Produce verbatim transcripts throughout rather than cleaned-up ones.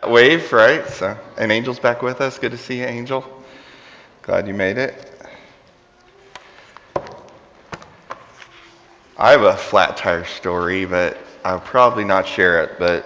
Wave, right? So, and Angel's back with us. Good to see you, Angel. Glad you made it. I have a flat tire story, but I'll probably not share it. But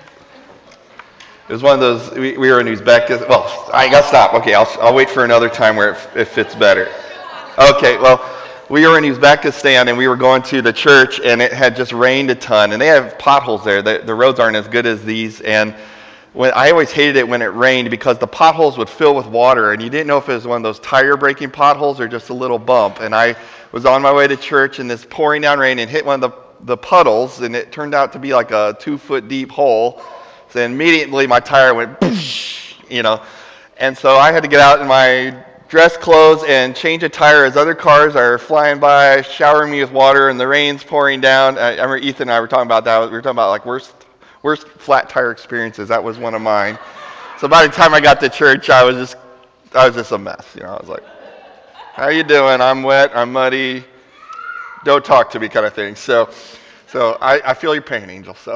it was one of those. We, we were in Uzbekistan. Well, I got to stop. Okay, I'll I'll wait for another time where it, it fits better. Okay, well, we were in Uzbekistan and we were going to the church and it had just rained a ton and they have potholes there. The, the roads aren't as good as these and when I always hated it when it rained because the potholes would fill with water and you didn't know if it was one of those tire breaking potholes or just a little bump. And I was on my way to church in this pouring down rain and hit one of the, the puddles and it turned out to be like a two foot deep hole. So immediately my tire went, you know, and so I had to get out in my dress clothes and change a tire as other cars are flying by, showering me with water, and the rain's pouring down. I, I remember Ethan and I were talking about that. We were talking about like worst, worst flat tire experiences. That was one of mine. So by the time I got to church, I was just, I was just a mess. You know, I was like, "How you doing? I'm wet. I'm muddy. Don't talk to me," kind of thing. So, so I, I feel your pain, Angel. So.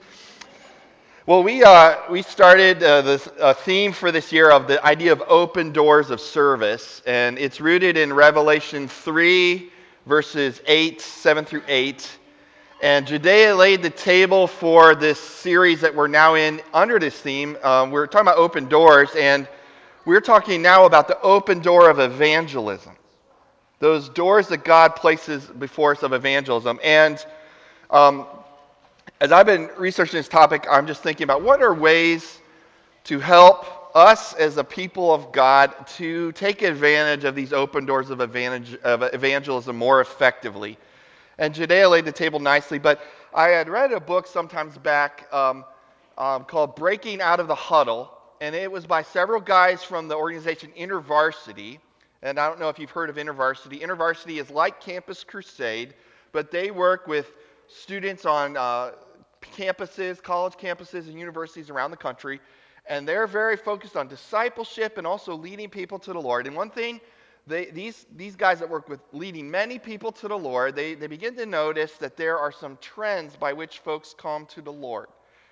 Well, we uh, we started uh, this uh, theme for this year of the idea of open doors of service, and it's rooted in Revelation three, verses eight, seven through eight. And Judea laid the table for this series that we're now in under this theme. Um, we're talking about open doors, and we're talking now about the open door of evangelism. Those doors that God places before us of evangelism. And um, as I've been researching this topic, I'm just thinking about what are ways to help us as a people of God to take advantage of these open doors of, advantage, of evangelism more effectively. And Judea laid the table nicely, but I had read a book sometimes back um, um, called Breaking Out of the Huddle, and it was by several guys from the organization InterVarsity. And I don't know if you've heard of InterVarsity. InterVarsity is like Campus Crusade, but they work with students on uh, campuses, college campuses, and universities around the country. And they're very focused on discipleship and also leading people to the Lord. And one thing, they, these, these guys that work with leading many people to the Lord, they, they begin to notice that there are some trends by which folks come to the Lord.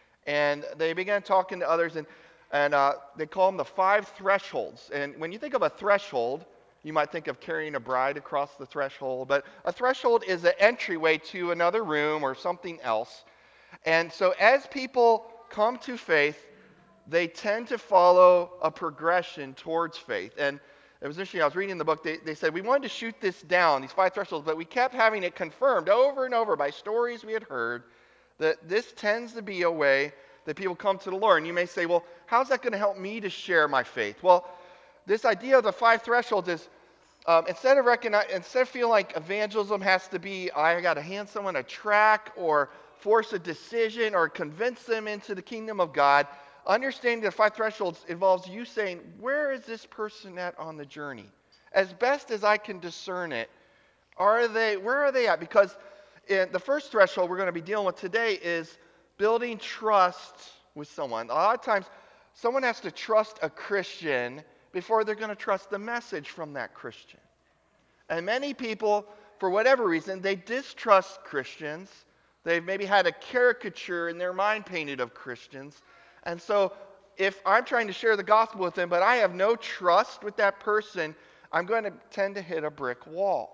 And they began talking to others, and, and uh, they call them the five thresholds. And when you think of a threshold, you might think of carrying a bride across the threshold. But a threshold is an entryway to another room or something else. And so as people come to faith, they tend to follow a progression towards faith. And it was interesting, I was reading the book, they, they said, we wanted to shoot this down, these five thresholds, but we kept having it confirmed over and over by stories we had heard that this tends to be a way that people come to the Lord. And you may say, well, how's that going to help me to share my faith? Well, this idea of the five thresholds is um, instead of recognize, instead of feeling like evangelism has to be, I got to hand someone a tract or force a decision or convince them into the kingdom of God, understanding the five thresholds involves you saying, where is this person at on the journey? As best as I can discern it, are they, where are they at? Because in the first threshold we're going to be dealing with today is building trust with someone. A lot of times, someone has to trust a Christian before they're going to trust the message from that Christian. And many people, for whatever reason, they distrust Christians. They've maybe had a caricature in their mind painted of Christians. And so if I'm trying to share the gospel with them, but I have no trust with that person, I'm going to tend to hit a brick wall.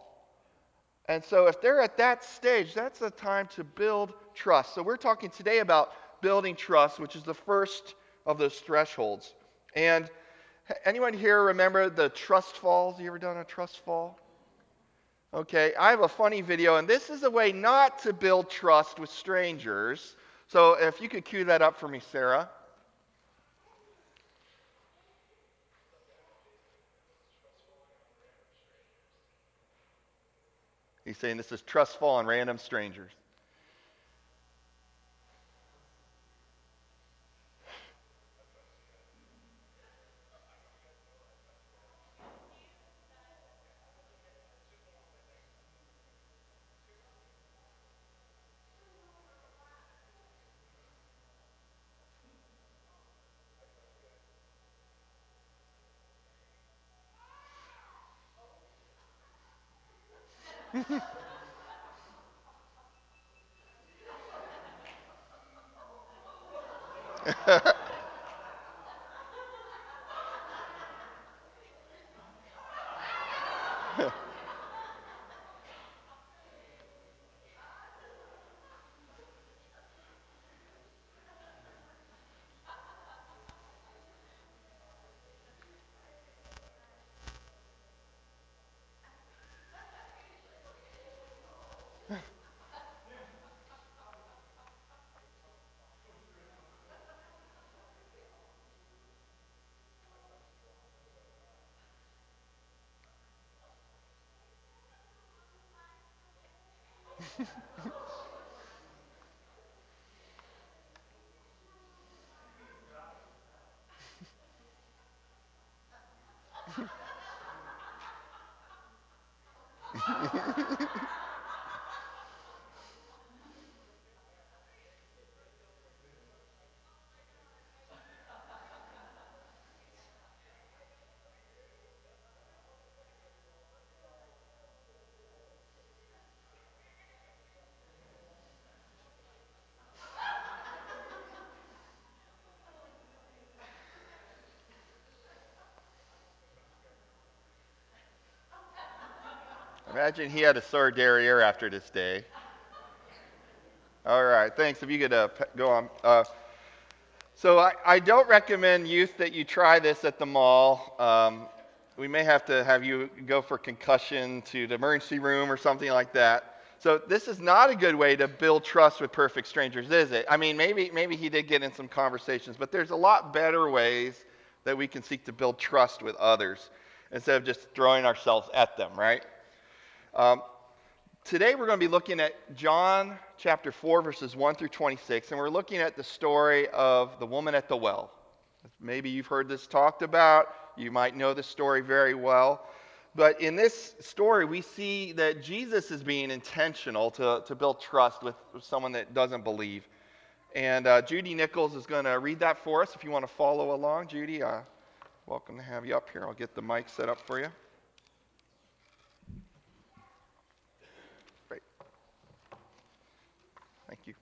And so if they're at that stage, that's the time to build trust. So we're talking today about building trust, which is the first of those thresholds. And anyone here remember the trust falls? You ever done a trust fall? Okay, I have a funny video, and this is a way not to build trust with strangers. So if you could cue that up for me, Sarah. He's saying this is trust fall on random strangers. Imagine he had a sore derriere after this day. All right, thanks. If you could uh, go on. Uh, so I, I don't recommend youth that you try this at the mall. Um, we may have to have you go for concussion to the emergency room or something like that. So this is not a good way to build trust with perfect strangers, is it? I mean, maybe maybe he did get in some conversations, but there's a lot better ways that we can seek to build trust with others instead of just throwing ourselves at them, right? Um, Today we're going to be looking at John chapter four, verses one through twenty-six, and we're looking at the story of the woman at the well. Maybe you've heard this talked about, you might know the story very well. But in this story, we see that Jesus is being intentional to, to build trust with, with someone that doesn't believe. And uh, Judy Nichols is going to read that for us. If you want to follow along, Judy, uh, welcome to have you up here. I'll get the mic set up for you. Great. Thank you.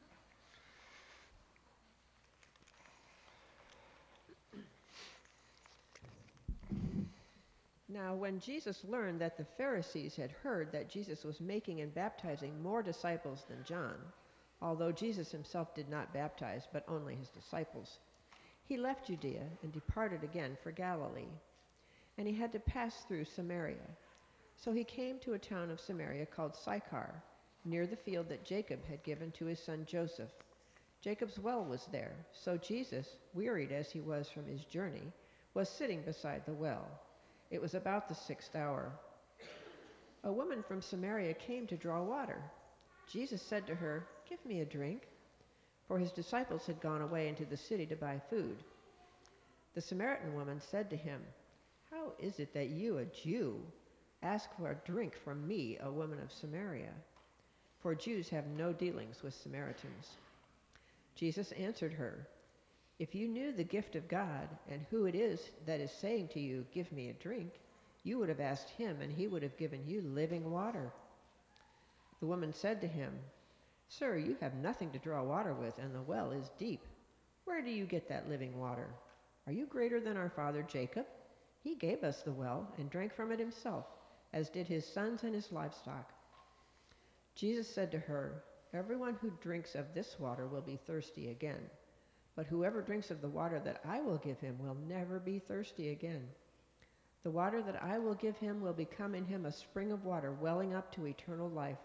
Now, when Jesus learned that the Pharisees had heard that Jesus was making and baptizing more disciples than John, although Jesus himself did not baptize, but only his disciples, he left Judea and departed again for Galilee. And he had to pass through Samaria. So he came to a town of Samaria called Sychar, near the field that Jacob had given to his son Joseph. Jacob's well was there, so Jesus, wearied as he was from his journey, was sitting beside the well. It was about the sixth hour. A woman from Samaria came to draw water. Jesus said to her, "Give me a drink," for his disciples had gone away into the city to buy food. The Samaritan woman said to him, "How is it that you, a Jew, ask for a drink from me, a woman of Samaria?" For Jews have no dealings with Samaritans. Jesus answered her, "If you knew the gift of God and who it is that is saying to you, 'Give me a drink,' you would have asked him, and he would have given you living water." The woman said to him, "Sir, you have nothing to draw water with, and the well is deep. Where do you get that living water? Are you greater than our father Jacob? He gave us the well and drank from it himself, as did his sons and his livestock." Jesus said to her, "Everyone who drinks of this water will be thirsty again. But whoever drinks of the water that I will give him will never be thirsty again. The water that I will give him will become in him a spring of water welling up to eternal life."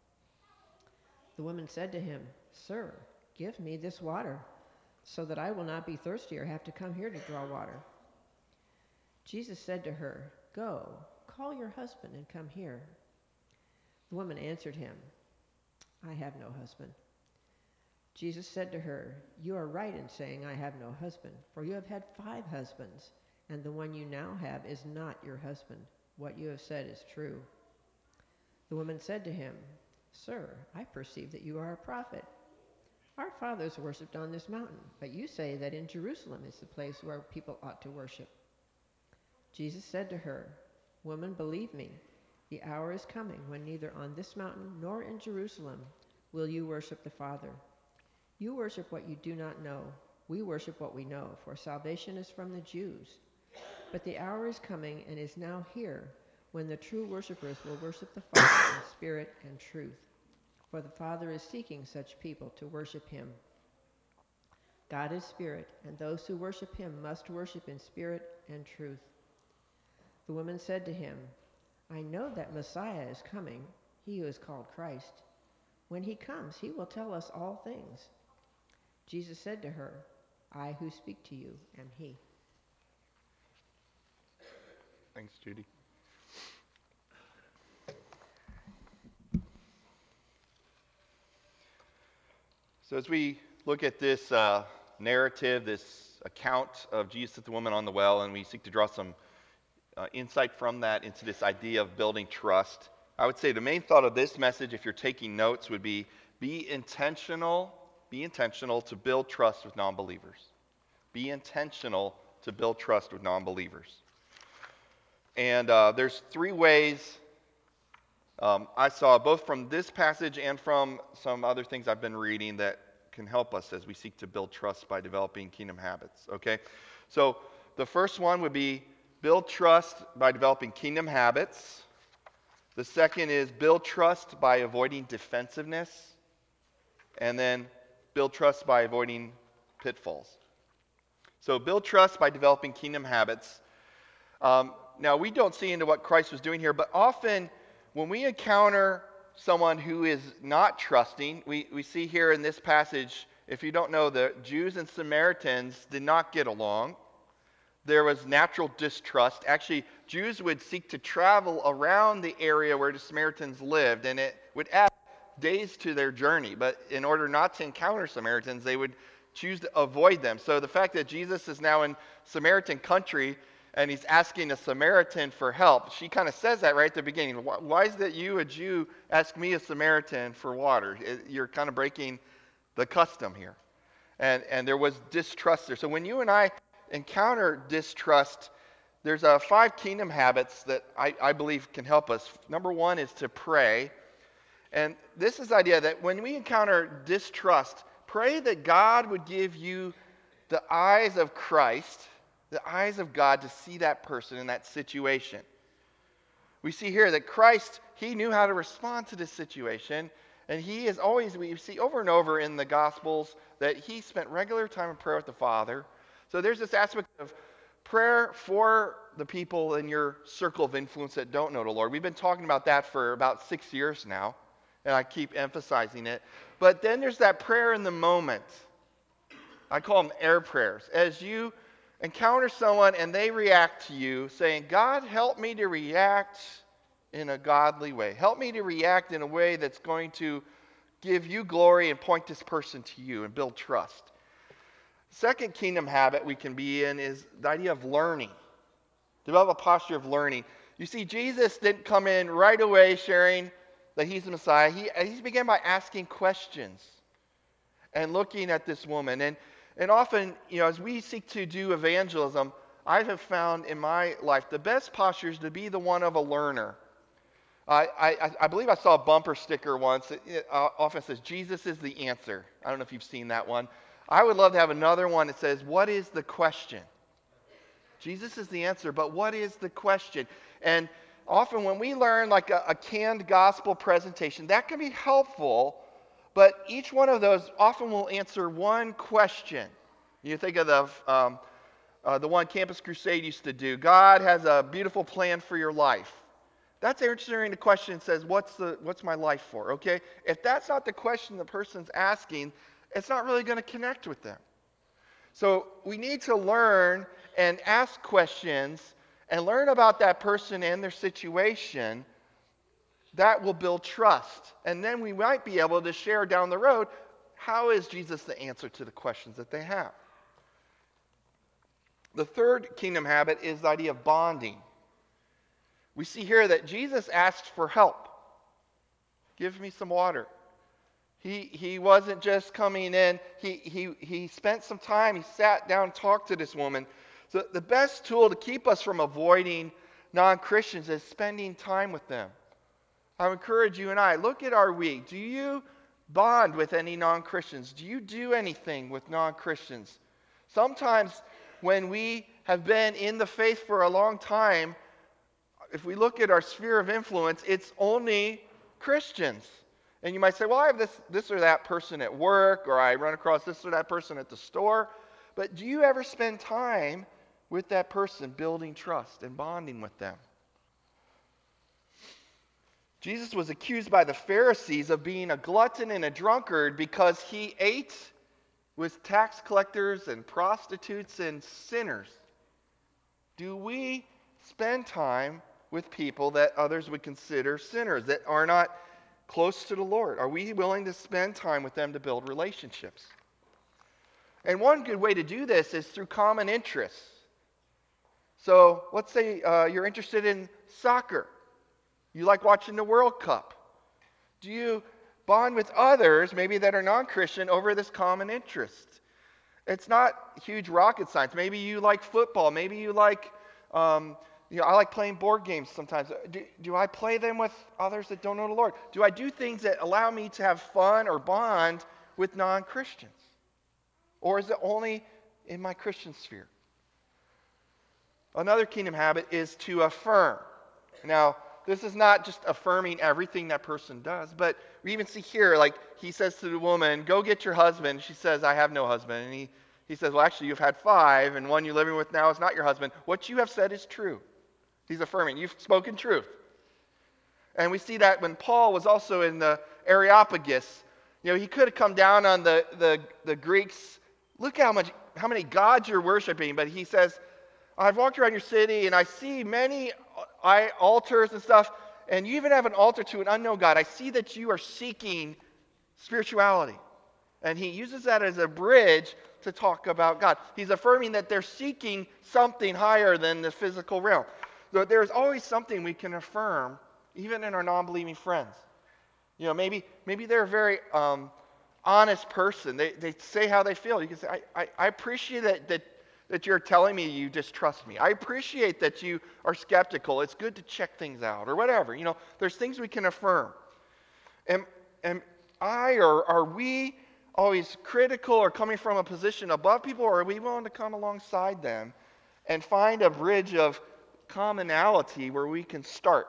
The woman said to him, "Sir, give me this water, so that I will not be thirsty or have to come here to draw water." Jesus said to her, "Go, call your husband and come here." The woman answered him, "I have no husband." Jesus said to her, "You are right in saying, 'I have no husband,' for you have had five husbands, and the one you now have is not your husband. What you have said is true." The woman said to him, "Sir, I perceive that you are a prophet. Our fathers worshipped on this mountain, but you say that in Jerusalem is the place where people ought to worship." Jesus said to her, "Woman, believe me, the hour is coming when neither on this mountain nor in Jerusalem will you worship the Father. You worship what you do not know. We worship what we know, for salvation is from the Jews. But the hour is coming and is now here when the true worshipers will worship the Father in spirit and truth, for the Father is seeking such people to worship him. God is spirit, and those who worship him must worship in spirit and truth." The woman said to him, "I know that Messiah is coming, he who is called Christ. When he comes, he will tell us all things." Jesus said to her, "I who speak to you am he." Thanks, Judy. So as we look at this uh, narrative, this account of Jesus at the woman on the well, and we seek to draw some uh, insight from that into this idea of building trust, I would say the main thought of this message, if you're taking notes, would be be intentional, be intentional to build trust with non-believers. Be intentional to build trust with non-believers. And uh, there's three ways um, I saw, both from this passage and from some other things I've been reading, that can help us as we seek to build trust by developing kingdom habits. Okay? So the first one would be build trust by developing kingdom habits. The second is build trust by avoiding defensiveness. And then build trust by avoiding pitfalls. So build trust by developing kingdom habits. Um, now, we don't see into what Christ was doing here, but often when we encounter someone who is not trusting, we, we see here in this passage, if you don't know, the Jews and Samaritans did not get along. There was natural distrust. Actually, Jews would seek to travel around the area where the Samaritans lived, and it would add days to their journey. But in order not to encounter Samaritans, they would choose to avoid them. So the fact that Jesus is now in Samaritan country and he's asking a Samaritan for help, she kind of says that right at the beginning. Why, why is that you, a Jew, ask me, a Samaritan, for water? It, you're kind of breaking the custom here. And, and there was distrust there. So when you and I encounter distrust, there's uh, five kingdom habits that I, I believe can help us. Number one is to pray. And this is the idea that when we encounter distrust, pray that God would give you the eyes of Christ, the eyes of God, to see that person in that situation. We see here that Christ, he knew how to respond to this situation. And he is always, we see over and over in the Gospels, that he spent regular time in prayer with the Father. So there's this aspect of prayer for the people in your circle of influence that don't know the Lord. We've been talking about that for about six years now, and I keep emphasizing it. But then there's that prayer in the moment. I call them air prayers. As you encounter someone and they react to you, saying, God, help me to react in a godly way. Help me to react in a way that's going to give you glory and point this person to you and build trust. Second kingdom habit we can be in is the idea of learning. Develop a posture of learning. You see, Jesus didn't come in right away sharing that he's the Messiah. He, he began by asking questions and looking at this woman. And, and often, you know, as we seek to do evangelism, I have found in my life the best posture is to be the one of a learner. I, I, I believe I saw a bumper sticker once that it, uh, often says, Jesus is the answer. I don't know if you've seen that one. I would love to have another one that says, what is the question? Jesus is the answer, but what is the question? And often when we learn like a, a canned gospel presentation, that can be helpful, but each one of those often will answer one question. You think of the, um, uh, the one Campus Crusade used to do. God has a beautiful plan for your life. That's answering the question and says, what's, the, what's my life for? Okay? If that's not the question the person's asking, it's not really going to connect with them. So we need to learn and ask questions and learn about that person and their situation. That will build trust. And then we might be able to share down the road, how is Jesus the answer to the questions that they have? The third kingdom habit is the idea of bonding. We see here that Jesus asked for help. Give me some water. He, he wasn't just coming in. He, he, he spent some time. He sat down and talked to this woman. So the best tool to keep us from avoiding non-Christians is spending time with them. I encourage you and I, look at our week. Do you bond with any non-Christians? Do you do anything with non-Christians? Sometimes when we have been in the faith for a long time, if we look at our sphere of influence, it's only Christians. And you might say, well, I have this, this or that person at work, or I run across this or that person at the store. But do you ever spend time with that person, building trust and bonding with them? Jesus was accused by the Pharisees of being a glutton and a drunkard because he ate with tax collectors and prostitutes and sinners. Do we spend time with people that others would consider sinners, that are not close to the Lord? Are we willing to spend time with them to build relationships? And one good way to do this is through common interests. So let's say uh, you're interested in soccer. You like watching the World Cup. Do you bond with others, maybe that are non-Christian, over this common interest? It's not huge rocket science. Maybe you like football. Maybe you like, um, you know, I like playing board games sometimes. Do, do I play them with others that don't know the Lord? Do I do things that allow me to have fun or bond with non-Christians? Or is it only in my Christian sphere? Another kingdom habit is to affirm. Now, this is not just affirming everything that person does, but we even see here, like, he says to the woman, go get your husband. She says, I have no husband. And he, he says, well, actually, you've had five, and one you're living with now is not your husband. What you have said is true. He's affirming. You've spoken truth. And we see that when Paul was also in the Areopagus, you know, he could have come down on the, the, the Greeks. Look how much, how many gods you're worshiping. But he says, I've walked around your city and I see many altars and stuff, and you even have an altar to an unknown God. I see that you are seeking spirituality. And he uses that as a bridge to talk about God. He's affirming that they're seeking something higher than the physical realm. So there's always something we can affirm, even in our non-believing friends. You know, maybe maybe they're a very um, honest person. They they say how they feel. You can say, I, I, I appreciate that, that that you're telling me you distrust me. I appreciate that you are skeptical. It's good to check things out or whatever. You know, there's things we can affirm. Am, am I or are we always critical or coming from a position above people, or are we willing to come alongside them and find a bridge of commonality where we can start?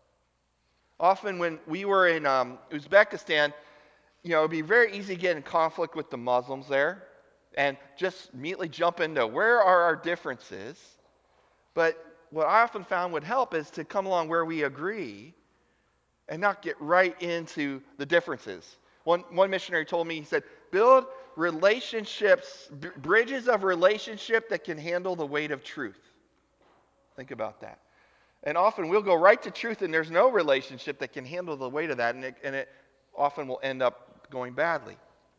Often when we were in um, Uzbekistan, you know, it'd be very easy to get in conflict with the Muslims there and just immediately jump into where are our differences. But what I often found would help is to come along where we agree and not get right into the differences. One, one missionary told me, he said, build relationships, b- bridges of relationship that can handle the weight of truth. Think about that. And often we'll go right to truth and there's no relationship that can handle the weight of that, and it, and it often will end up going badly.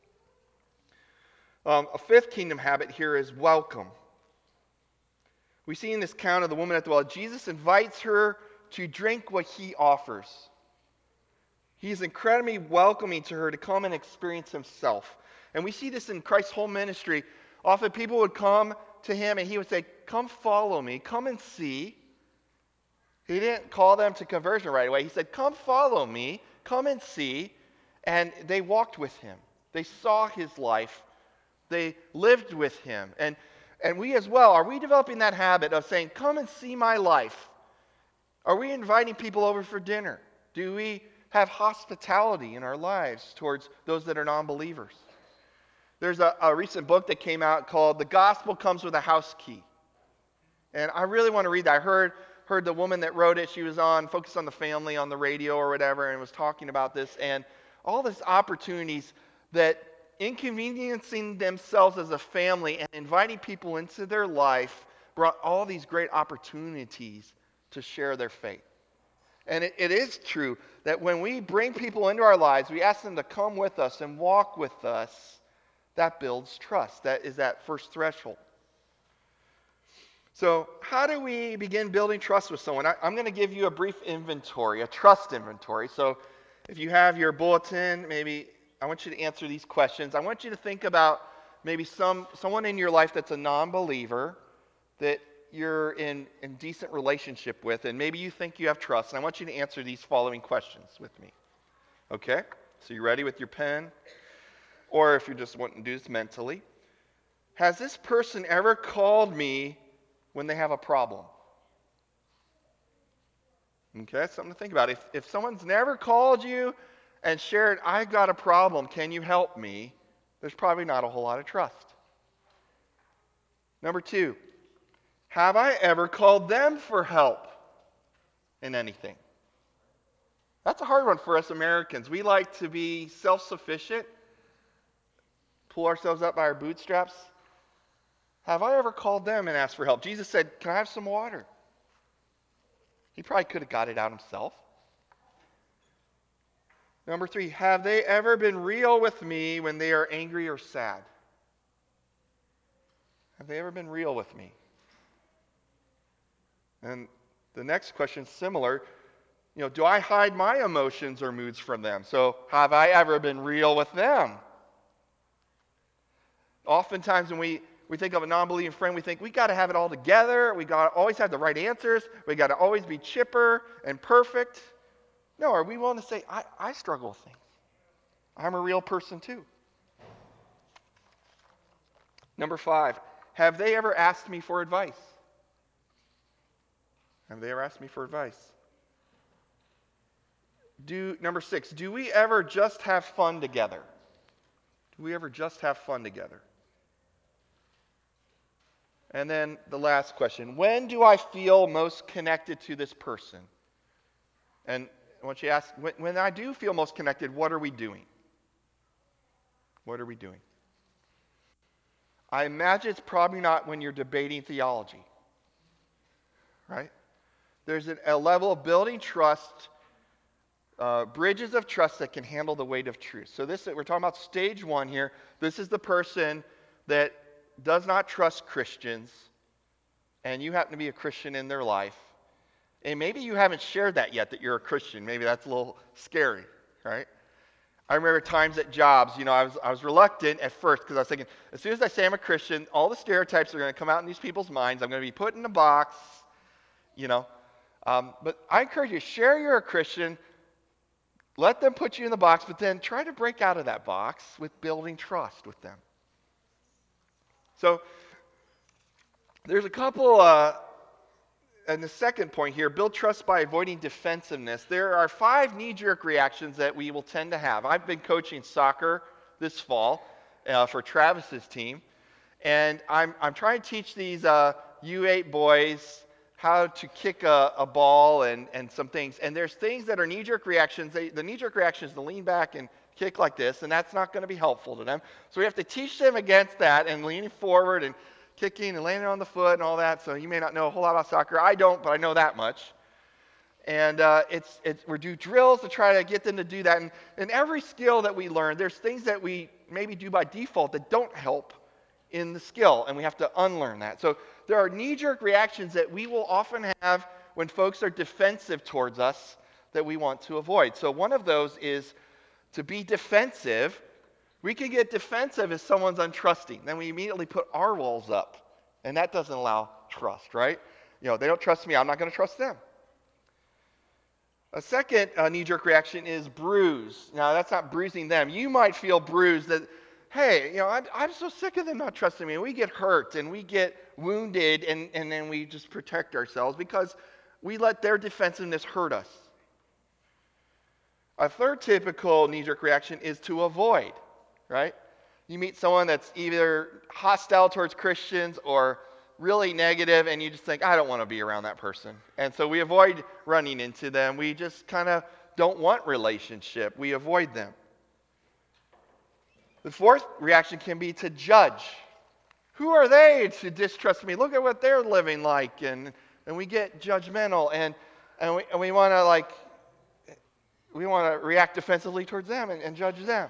Um, a fifth kingdom habit here is welcome. We see in this account of the woman at the well, Jesus invites her to drink what he offers. He's incredibly welcoming to her to come and experience himself. And we see this in Christ's whole ministry. Often people would come to him and he would say, come follow me, come and see. He didn't call them to conversion right away. He said, come follow me, come and see. And they walked with him. They saw his life. They lived with him. And, and we as well, are we developing that habit of saying, come and see my life? Are we inviting people over for dinner? Do we have hospitality in our lives towards those that are non-believers? There's a, a recent book that came out called The Gospel Comes with a House Key. And I really want to read that. I heard, heard the woman that wrote it, she was on Focus on the Family on the radio or whatever, and was talking about this, and all these opportunities that inconveniencing themselves as a family and inviting people into their life brought all these great opportunities to share their faith. And it, it is true that when we bring people into our lives, we ask them to come with us and walk with us, that builds trust. That is that first threshold. So how do we begin building trust with someone? I, I'm going to give you a brief inventory, a trust inventory. So if you have your bulletin, maybe I want you to answer these questions. I want you to think about maybe some someone in your life that's a non-believer that you're in, in decent relationship with, and maybe you think you have trust. And I want you to answer these following questions with me. Okay? So you ready with your pen? Or if you're just wanting to do this mentally. Has this person ever called me when they have a problem? Okay, that's something to think about. If, if someone's never called you and shared, I've got a problem, can you help me? There's probably not a whole lot of trust. Number two, have I ever called them for help in anything? That's a hard one for us Americans. We like to be self-sufficient, pull ourselves up by our bootstraps. Have I ever called them and asked for help? Jesus said, can I have some water? He probably could have got it out himself. Number three, have they ever been real with me when they are angry or sad? Have they ever been real with me? And the next question is similar. You know, do I hide my emotions or moods from them? So, have I ever been real with them? Oftentimes when we, we think of a non-believing friend, we think we got to have it all together. We got to always have the right answers. We got to always be chipper and perfect. No, are we willing to say, I, I struggle with things. I'm a real person too. Number five, have they ever asked me for advice? Have they ever asked me for advice? Do number six, do we ever just have fun together? Do we ever just have fun together? And then the last question, when do I feel most connected to this person? And I want you to ask, when, when I do feel most connected, what are we doing? What are we doing? I imagine it's probably not when you're debating theology, right? There's an, a level of building trust, uh, bridges of trust that can handle the weight of truth. So this, we're talking about stage one here. This is the person that does not trust Christians, and you happen to be a Christian in their life. And maybe you haven't shared that yet, that you're a Christian. Maybe that's a little scary, right? I remember times at jobs, you know, I was, I was reluctant at first because I was thinking, as soon as I say I'm a Christian, all the stereotypes are going to come out in these people's minds. I'm going to be put in a box, you know. Um, but I encourage you, share you're a Christian, let them put you in the box, but then try to break out of that box with building trust with them. So there's a couple, uh, and the second point here, build trust by avoiding defensiveness. There are five knee-jerk reactions that we will tend to have. I've been coaching soccer this fall uh, for Travis's team, and I'm, I'm trying to teach these uh, U eight boys how to kick a, a ball and, and some things. And there's things that are knee-jerk reactions. They, the knee-jerk reaction is to lean back and kick like this, and that's not going to be helpful to them. So we have to teach them against that and leaning forward and kicking and landing on the foot and all that. So you may not know a whole lot about soccer. I don't, but I know that much. And uh, it's, it's, we do drills to try to get them to do that. And in every skill that we learn, there's things that we maybe do by default that don't help in the skill, and we have to unlearn that. So there are knee-jerk reactions that we will often have when folks are defensive towards us that we want to avoid. So one of those is to be defensive. We can get defensive if someone's untrusting. Then we immediately put our walls up, and that doesn't allow trust, right? You know, they don't trust me, I'm not going to trust them. A second uh, knee-jerk reaction is bruise. Now, that's not bruising them. You might feel bruised that, hey, you know, I'm, I'm so sick of them not trusting me. We get hurt and we get wounded, and, and then we just protect ourselves because we let their defensiveness hurt us. A third typical knee-jerk reaction is to avoid, right? You meet someone that's either hostile towards Christians or really negative, and you just think, I don't want to be around that person. And so we avoid running into them. We just kind of don't want relationship. We avoid them. The fourth reaction can be to judge. Who are they to distrust me? Look at what they're living like. And, and we get judgmental, and, and we, and we want to like, we want to react defensively towards them and, and judge them.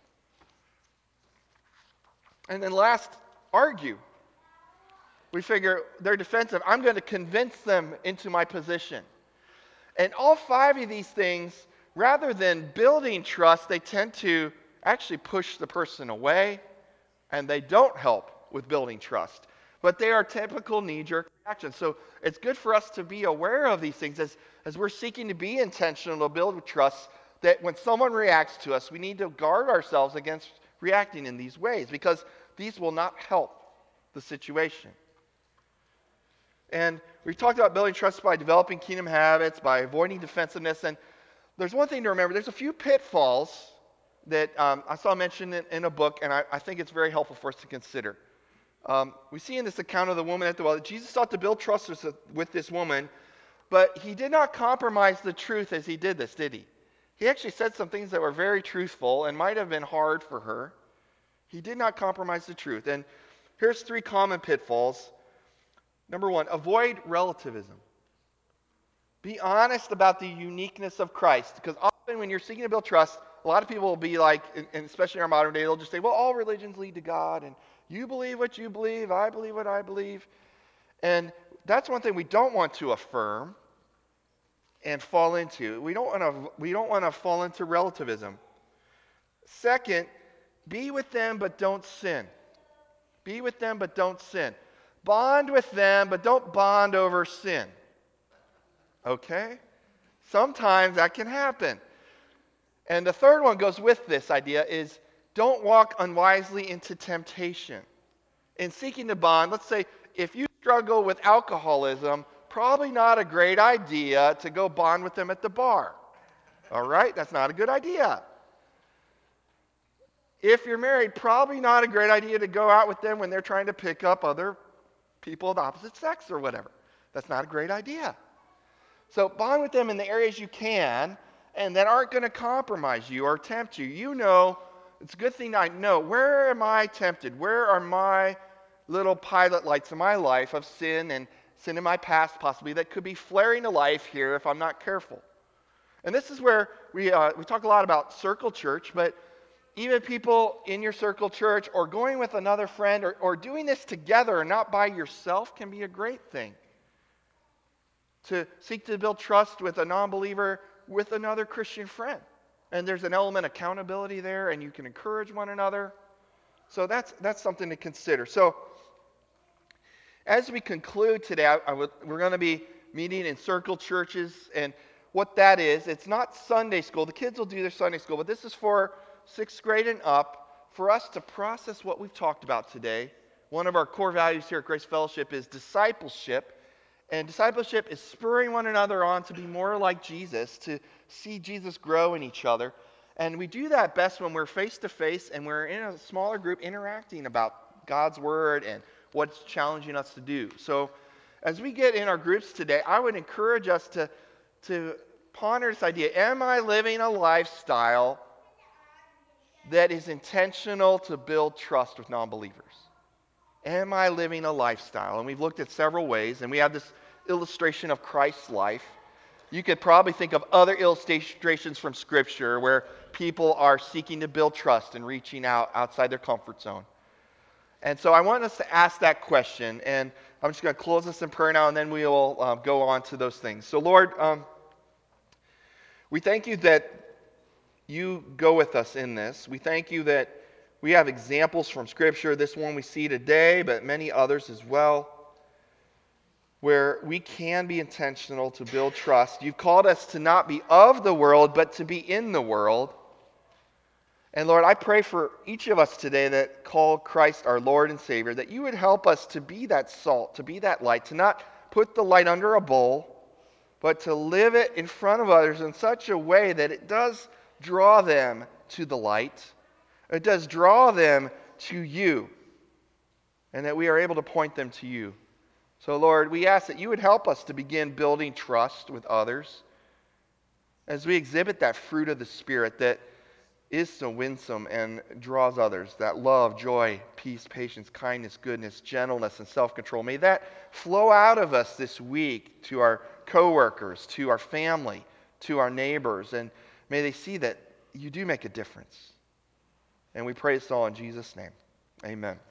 And then last, argue. We figure they're defensive. I'm going to convince them into my position. And all five of these things, rather than building trust, they tend to actually push the person away, and they don't help with building trust. But they are typical knee-jerk reactions. So it's good for us to be aware of these things as, as we're seeking to be intentional to build trust, that when someone reacts to us, we need to guard ourselves against reacting in these ways, because these will not help the situation. And we've talked about building trust by developing kingdom habits, by avoiding defensiveness. And there's one thing to remember. There's a few pitfalls that um, I saw mentioned in, in a book, and I, I think it's very helpful for us to consider. Um, we see in this account of the woman at the well that Jesus sought to build trust with, with this woman, but he did not compromise the truth as he did this, did he? He actually said some things that were very truthful and might have been hard for her. He did not compromise the truth. And here's three common pitfalls. Number one, avoid relativism. Be honest about the uniqueness of Christ, because when you're seeking to build trust, a lot of people will be like, and especially in our modern day, they'll just say, well, all religions lead to God, and you believe what you believe, I believe what I believe. And that's one thing we don't want to affirm and fall into. We don't want to we don't want to fall into relativism. Second, be with them but don't sin. Be with them but don't sin. Bond with them but don't bond over sin. Okay? Sometimes that can happen. And the third one goes with this idea is don't walk unwisely into temptation. In seeking to bond, let's say if you struggle with alcoholism, probably not a great idea to go bond with them at the bar. All right? That's not a good idea. If you're married, probably not a great idea to go out with them when they're trying to pick up other people of the opposite sex or whatever. That's not a great idea. So bond with them in the areas you can and that aren't going to compromise you or tempt you. You know, it's a good thing I know, where am I tempted? Where are my little pilot lights in my life of sin and sin in my past possibly that could be flaring to life here if I'm not careful? And this is where we, uh, we talk a lot about circle church, but even people in your circle church or going with another friend or, or doing this together and not by yourself can be a great thing. To seek to build trust with a non-believer with another Christian friend. And there's an element of accountability there, and you can encourage one another. So that's that's something to consider. So as we conclude today, I, I would, we're going to be meeting in circle churches, and what that is, it's not Sunday school. The kids will do their Sunday school, but this is for sixth grade and up, for us to process what we've talked about today. One of our core values here at Grace Fellowship is discipleship. And discipleship is spurring one another on to be more like Jesus, to see Jesus grow in each other. And we do that best when we're face to face and we're in a smaller group interacting about God's word and what's challenging us to do. So as we get in our groups today, I would encourage us to, to ponder this idea. Am I living a lifestyle that is intentional to build trust with non-believers? Am I living a lifestyle? And we've looked at several ways, and we have this illustration of Christ's life. You could probably think of other illustrations from Scripture where people are seeking to build trust and reaching out outside their comfort zone. And so I want us to ask that question, and I'm just going to close this in prayer now, and then we will um, go on to those things. So Lord, um, we thank you that you go with us in this. We thank you that we have examples from Scripture, this one we see today, but many others as well, where we can be intentional to build trust. You've called us to not be of the world, but to be in the world. And Lord, I pray for each of us today that call Christ our Lord and Savior, that you would help us to be that salt, to be that light, to not put the light under a bowl, but to live it in front of others in such a way that it does draw them to the light. It does draw them to you, and that we are able to point them to you. So, Lord, we ask that you would help us to begin building trust with others as we exhibit that fruit of the Spirit that is so winsome and draws others, that love, joy, peace, patience, kindness, goodness, gentleness, and self-control. May that flow out of us this week to our coworkers, to our family, to our neighbors, and may they see that you do make a difference. And we pray this all in Jesus' name. Amen.